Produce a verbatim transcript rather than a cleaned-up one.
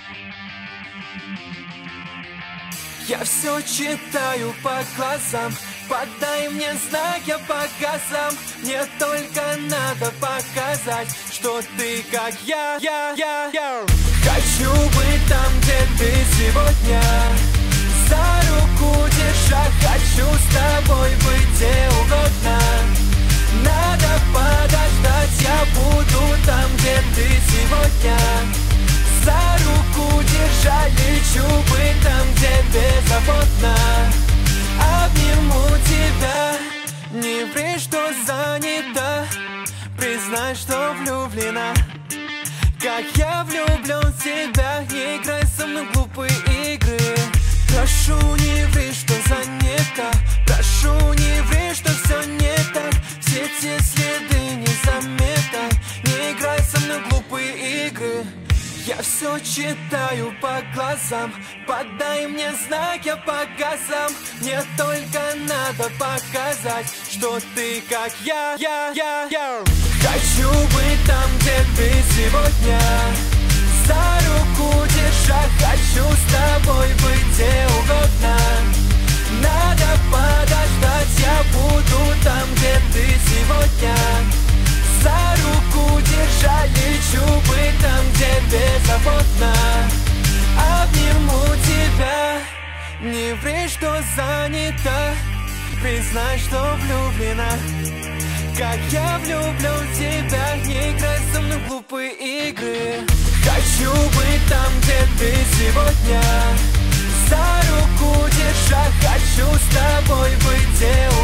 Я все читаю по глазам. Подай мне знак, я по газам. Мне только надо показать, что ты как я, я, я, я. Хочу быть там, где ты сегодня, за руку держа. Хочу с тобой быть где угодно. Надо подождать, я буду там, где ты сегодня, за руку держа. Лечу быть там, где беззаботно. Обниму тебя, не ври, что занята. Признай, что влюблена, как я влюблен в тебя. Не играй со мной в глупые игры. Прошу, не ври, что занята. Прошу, не ври, что все не так. Все те следы незаметно. Не играй со мной в глупые игры. Я все читаю по глазам. Подай мне знак, я по газам. Мне только надо показать, что ты как я, я, я, я. Хочу быть там, где ты сегодня, за руку держа. Хочу с тобой быть где угодно. Надо подождать, я буду там, где ты сегодня, за руку держа. Лечу быть там, где беззаботно. Обниму тебя, не ври, что занята. Признай, что влюблена, как я влюблен в тебя. Не играй со мной в глупые игры. Хочу быть там, где ты сегодня, за руку держа. Хочу с тобой быть где